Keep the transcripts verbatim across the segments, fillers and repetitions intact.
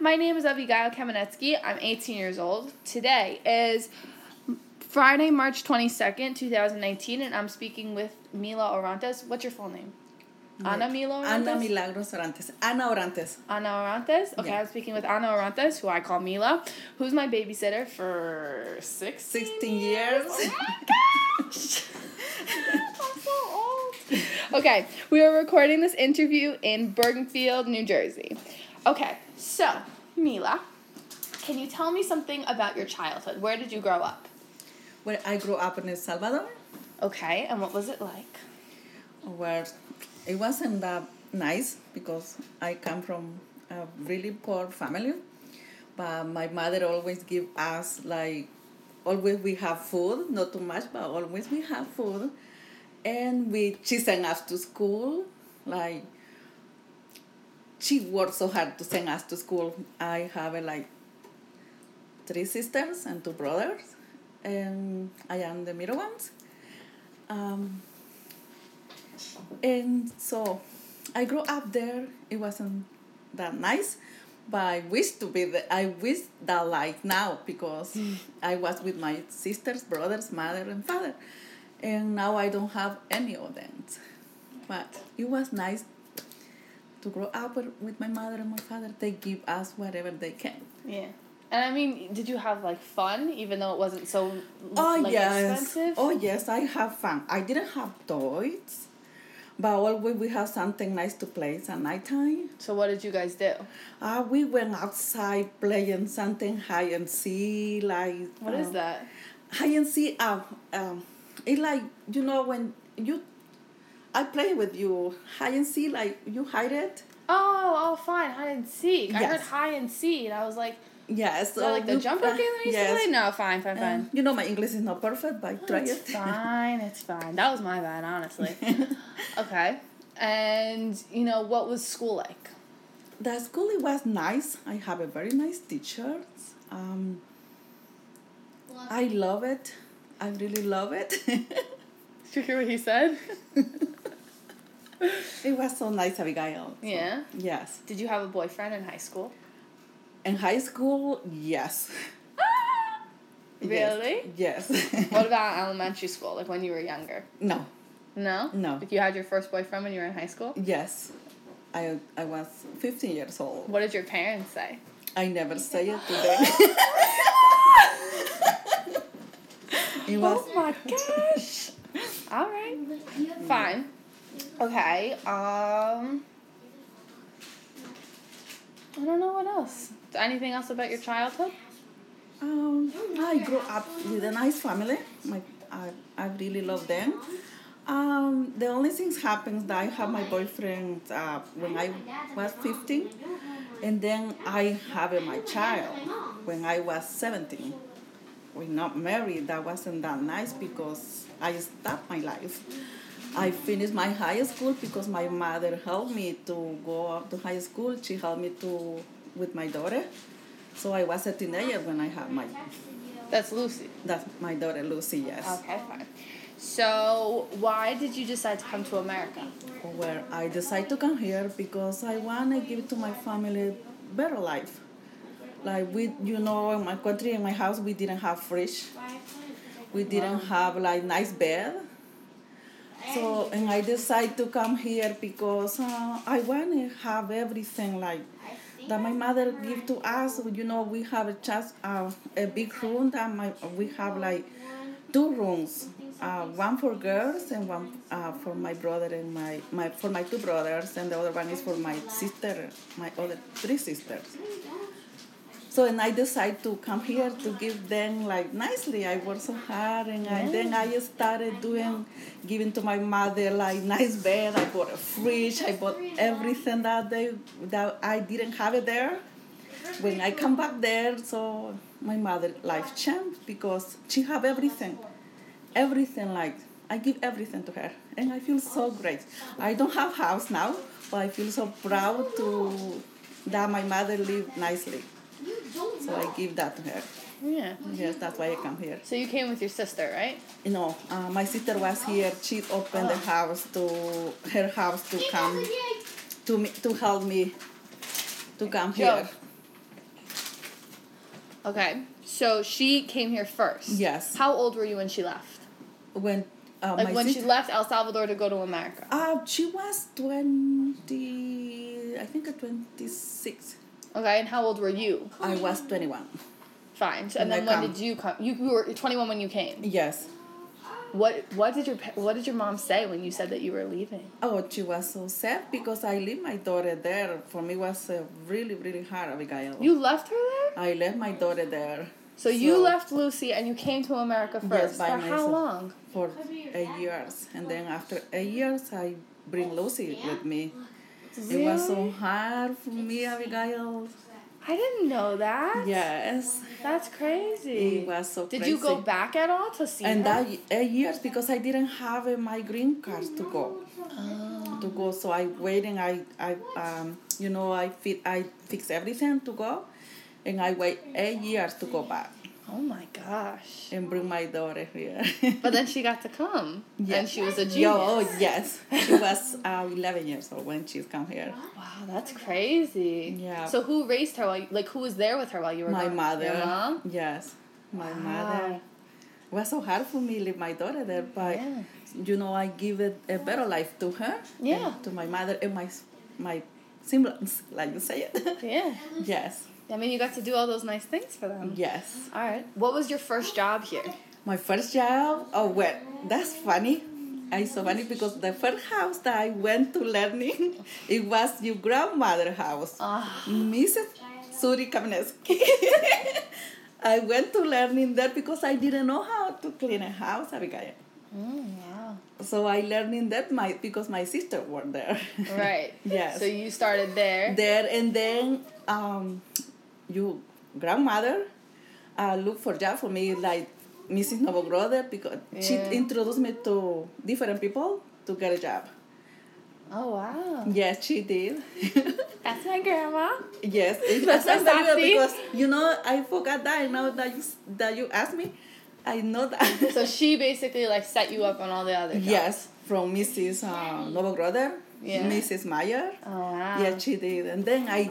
My name is Abigail Kamenetsky. I'm eighteen years old. Today is Friday, March twenty-second, twenty nineteen, and I'm speaking with Mila Orantes. What's your full name? My, Ana Mila Orantes? Ana Milagros Orantes. Ana Orantes. Ana Orantes? Okay, Yeah. I'm speaking with Ana Orantes, who I call Mila, who's my babysitter for sixteen, sixteen years. Oh my gosh! I'm so old. Okay, we are recording this interview in Bergenfield, New Jersey. Okay, so, Mila, can you tell me something about your childhood? Where did you grow up? Where I grew up in El Salvador, Okay, and what was it like? where it wasn't that nice because I come from a really poor family. But my mother always give us like, always we have food, not too much, but always we have food. And we, she sent us to school, like, she worked so hard to send us to school. I have uh, like three sisters and two brothers, and I am the middle ones. Um, and so I grew up there. It wasn't that nice, but I wish to be the, I wish that life now because I was with my sisters, brothers, mother, and father, and now I don't have any of them. But it was nice to grow up with my mother and my father. They give us whatever they can. Yeah. And I mean, did you have like fun, even though it wasn't so Oh like, yes. expensive? Oh yes, I have fun. I didn't have toys, but always we have something nice to play at nighttime. So what did you guys do? Uh, we went outside playing something hide and seek, like What uh, is that? hide and seek. Uh, um, it's like you know when you, I play with you hide and seek, like you hide it. Oh, oh, fine, hide and seek. I heard Yes. high and seek, and I was like, Yes. is that like the you jumper play- game that we used to yes. play? No, fine, fine, fine. Um, you know my English is not perfect, but I try It's it. fine, it's fine. That was my bad, honestly. Okay. And, you know, what was school like? The school it was nice. I have a very nice teacher. Um, I love it. I really love it. Did you hear what he said? It was so nice, Abigail. So, Yeah? yes. Did you have a boyfriend in high school? In high school, yes. Really? Yes. What about elementary school, like when you were younger? No. No? No. Like you had your first boyfriend when you were in high school? Yes. I I was fifteen years old. What did your parents say? I never say it to them. It was. Oh my gosh. All right. Fine. Okay. Um. I don't know what else. Anything else about your childhood? Um, I grew up with a nice family. My, I, I really love them. Um, the only things happened that I have my boyfriend uh, when I was fifteen, and then I have my child when I was seventeen. We're not married. That wasn't that nice because I stopped my life. I finished my high school because my mother helped me to go up to high school. She helped me to with my daughter. So I was a teenager when I had my, That's Lucy. that's my daughter Lucy, yes. Okay, fine. So, why did you decide to come to America? Where I decided to come here because I want to give to my family better life. Like we, you know, in my country, in my house, we didn't have fridge. We didn't have like nice bed. So, and I decided to come here because uh, I want to have everything like that my mother give to us. You know, we have a just uh, a big room that my we have like two rooms, uh, one for girls and one uh, for my brother and my, my for my two brothers, and the other one is for my sister, my other three sisters. So and I decided to come here to give them like nicely. I worked so hard, and I, then I started doing, giving to my mother like nice bed. I bought a fridge. I bought everything that they that I didn't have it there. When I come back there, so my mother life changed because she have everything, everything like I give everything to her, and I feel so great. I don't have house now, but I feel so proud to that my mother lived nicely. So I give that to her. Yeah. Yes, that's why I come here. So you came with your sister, right? You know, uh, my sister was here. She opened the house to her house to come to me to help me to come Joe. here. Okay. So she came here first. Yes. How old were you when she left? When uh, Like my when sister, she left El Salvador to go to America. Uh, she was twenty, I think uh, twenty-six. Okay, and how old were you? I was twenty-one. Fine. So, and When then I when come. did you come? You, you were twenty-one when you came. Yes. What What did your pa- What did your mom say when you said that you were leaving? Oh, she was so sad because I leave my daughter there. For me, it was uh, really, really hard, Abigail. You left her there? I left my daughter there. So, you left Lucy and you came to America Yes, first. by For how myself. long? For eight years. And then after eight years, I bring Lucy with me. It was so Really? hard for me, Abigail. I didn't know that. Yes. That's crazy. It was so Did crazy. you go back at all to see And her? that eight years because I didn't have uh, my green card to go. Oh. To go, so I waiting. I I um you know I fit I fix everything to go, and I wait eight years to go back Oh my gosh. and bring my daughter here. But then she got to come. Yeah. And she was a genius. Yo, oh yes, she was uh, eleven years old when she come here. Wow, that's crazy. Yeah. So who raised her while you, like who was there with her while you were My gone? mother. Your mom? Yes, my Wow. mother. It was so hard for me leave my daughter there, but Yeah. you know I give it a better life to her. Yeah. And to my mother and my my siblings, like you say it. Yeah. Yes. I mean, you got to do all those nice things for them. Yes. All right. What was your first job here? My first job, oh well, that's funny. It's so funny because the first house that I went to learning, it was your grandmother's house, Ah. Missus Suri Kamenetsky. I went to learning there because I didn't know how to clean a house, Abigail. Mm, wow. So I learning that my because my sister worked there. Right. Yes. So you started there. There and then um, your grandmother uh, looked for job for me like Missus Novogrode because she Yeah. introduced me to different people to get a job. Oh, wow. Yes, she did. That's my grandma. Yes, it That's was so sassy. because you know I forgot that. And now that you that you asked me, I know that. So she basically like set you up on all the other jobs. Yes, from Missus Uh, Novogrode, Yeah. Missus Meyer. Oh, wow. Yes, she did, and then I.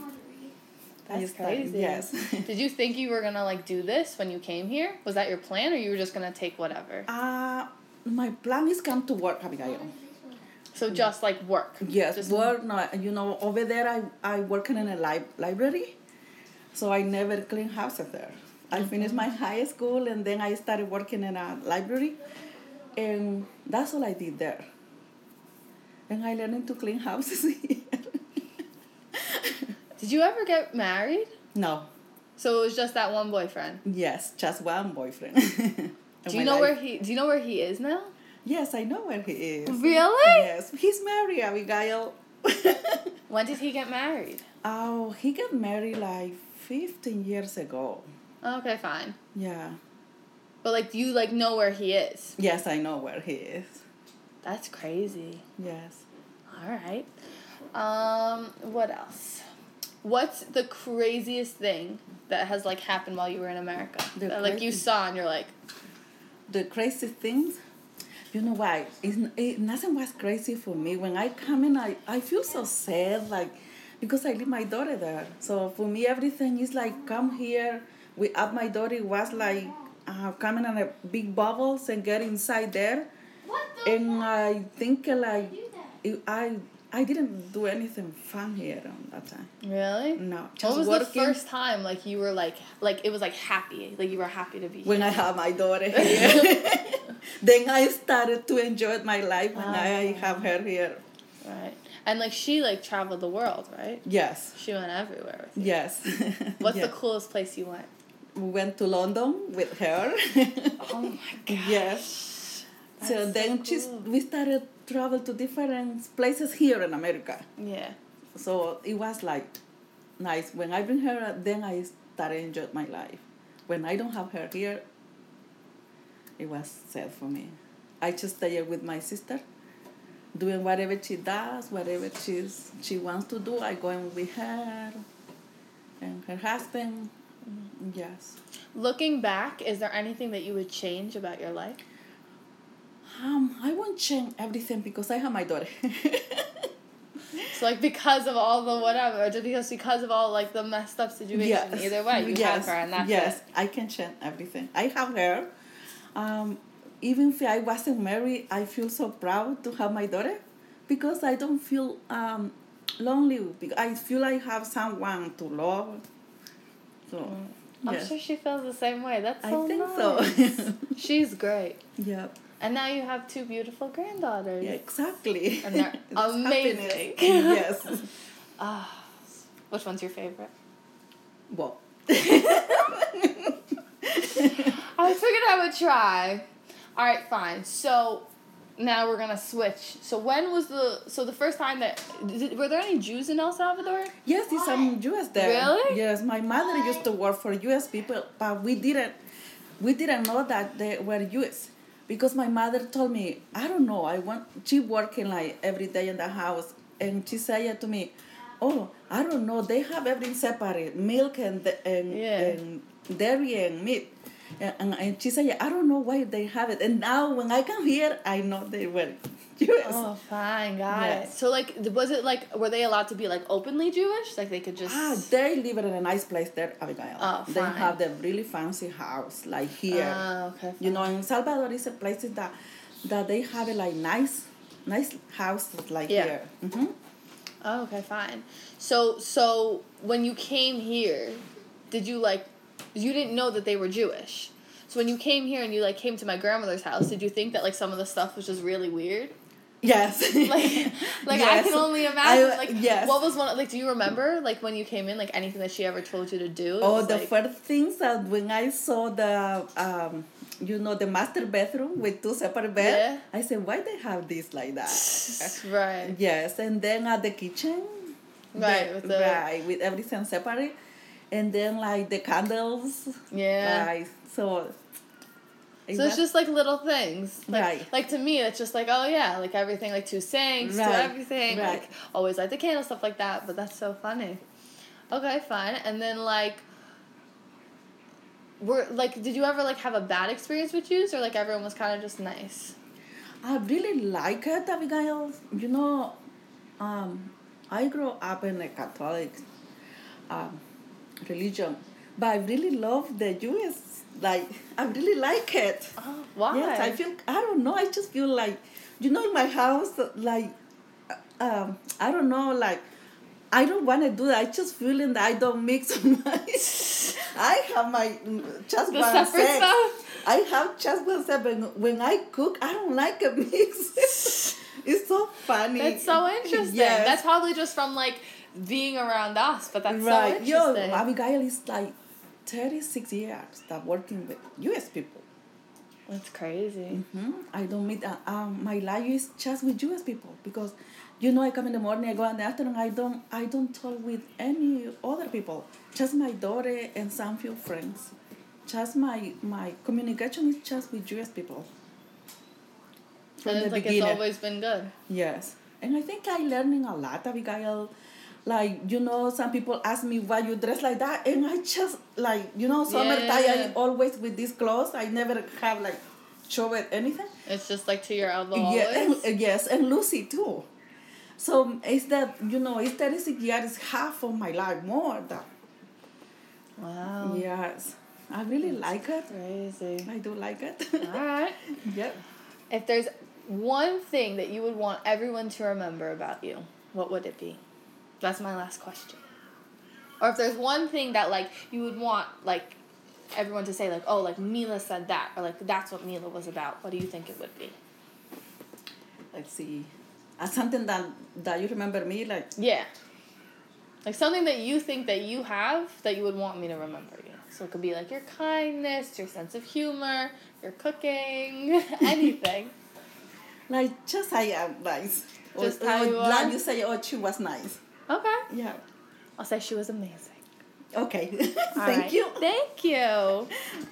I That's started- crazy. Yes. Did you think you were gonna like do this when you came here? Was that your plan, or you were just gonna take whatever? Uh, my plan is come to work, Abigail. So just like work. Yes, Just work. No, you know, over there I I working in a li- library, so I never clean houses there. I finished my high school and then I started working in a library, and that's all I did there. And I learned to clean houses here. Did you ever get married? No, So it was just that one boyfriend. yes, just one boyfriend. Do you know where he? Do you know where he is now? Yes, I know where he is. Really? Yes, he's married, Abigail. When did he get married? Oh, he got married like fifteen years ago. Okay, fine. Yeah. But like, do you like know where he is? Yes, I know where he is. That's crazy. Yes. All right. Um, what else? What's the craziest thing that has like happened while you were in America? The That, like you crazy- saw and you're like, The crazy things, you know why? It's, it, nothing was crazy for me. When I come in, I, I feel so sad, like, because I leave my daughter there. So for me, everything is like, come here. We up my daughter it was like uh, coming in a big bubbles and get inside there. And I think like, it, I I didn't do anything fun here on that time. really? No, What just was working. the first time like you were like like it was like happy, like you were happy to be When here? I have my daughter here. Then I started to enjoy my life when I have her here. Right. And like she like traveled the world, right? Yes, She went everywhere. With you. yes. What's Yeah. the coolest place you went? We went to London with her. Oh my god. Yes. So That's then so she's, cool. we started travel to different places here in America. Yeah. So it was like nice. When I bring her, then I started enjoy my life. When I don't have her here, it was sad for me. I just stay here with my sister, doing whatever she does, whatever she's she wants to do. I go in with her and her husband. Yes. Looking back, is there anything that you would change about your life? Um, I won't change everything because I have my daughter. So like because of all the whatever, or just because because of all like the messed up situation. Yes. Either way, you yes. have her, and that's yes. it. I can change everything. I have her. Um, even if I wasn't married, I feel so proud to have my daughter, because I don't feel um, lonely. Because I feel I have someone to love. So. Mm. I'm yes. sure she feels the same way. That's so I think nice. so. She's great. Yeah. And now you have two beautiful granddaughters. Yeah, exactly. And they're amazing. Yes. Ah, which one's your favorite? Well. I figured I would try. All right, fine. So now we're gonna switch. So when was the so the first time that did, were there any Jews in El Salvador? Yes, there's some U S there. Really? Yes, my mother used to work for U S people, but we didn't we didn't know that they were U S because my mother told me, I don't know, I want she working like every day in the house, and she said to me, oh, I don't know, they have everything separate, milk and and, Yeah. and dairy and meat. And, and she said, I don't know why they have it. And now when I come here, I know they were Jewish. Oh, fine, got Yes. it. So like, was it like, were they allowed to be like openly Jewish? Like they could just. Ah, they live in a nice place there, Abigail. Oh, They fine. have the really fancy house, like here. Ah, okay. You know, in Salvador is a place that that they have a, like nice, nice houses like Yeah. here. Mm-hmm. Oh, okay, fine. So so when you came here, did you like, you didn't know that they were Jewish. So when you came here and you like came to my grandmother's house, did you think that like some of the stuff was just really weird? Yes. Like, like I Yes. can only imagine. I- like, yes. what was one? Like, do you remember like when you came in, like anything that she ever told you to do? It Oh, was, the like, first things that when I saw the, um, you know, the master bedroom with two separate beds, Yeah. I said, why they have this like that? Right. Yes, and then at the kitchen, Right, the- with the- right, with everything separate, and then like the candles, Yeah. like so. So it's just like little things. Like, Right. Like to me, it's just like, oh yeah, like everything, like two sinks, to Right. everything. Right. Like always light the candle, stuff like that. But that's so funny. Okay, fine. And then like, were like, did you ever like have a bad experience with Jews, or like everyone was kind of just nice? I really like it, Abigail. You know, um, I grew up in a Catholic um, religion, but I really love the Jewish. Like, I really like it. Oh, why? Yes, I feel, I don't know, I just feel like, you know, in my house, like, um, I don't know, like, I don't want to do that. I just feeling that I don't mix my, I have my just The one separate sex. stuff? I have just one sex, but when I cook, I don't like a mix. It's so funny. That's so interesting. Yes. That's probably just from like being around us, but that's Right. so Yo, interesting. Abigail is like thirty-six years that working with U S people. That's crazy. Hmm? I don't meet, uh, um, my life is just with U S people because, you know, I come in the morning, I go in the afternoon, I don't, I don't talk with any other people. Just my daughter and some few friends. Just my, my communication is just with U S people. From And the it's like beginning. it's always been good. Yes. And I think I'm learning a lot, Abigail. Like, you know, some people ask me why you dress like that. And I just, like, you know, summertime, Yeah. I always with these clothes. I never have, like, show it anything. It's just like to your elbow Yeah, always. and, yes, and Lucy, too. So it's that, you know, it's thirty-six years, half of my life, more than. Wow. Yes. I really like it. Crazy. I do like it. All right. Yep. If there's one thing that you would want everyone to remember about you, what would it be? That's my last question. Or if there's one thing that like you would want like everyone to say like, oh, like Mila said that, or like that's what Mila was about, what do you think it would be? Let's see. Uh, something that, that you remember me, like, Yeah. Like something that you think that you have that you would want me to remember you. So it could be like your kindness, your sense of humor, your cooking, anything. like, just I am nice. Just or, how or you like are? you say, oh, she was nice. Okay. Yeah. I'll say she was amazing. Okay. All Thank right. you. Thank you.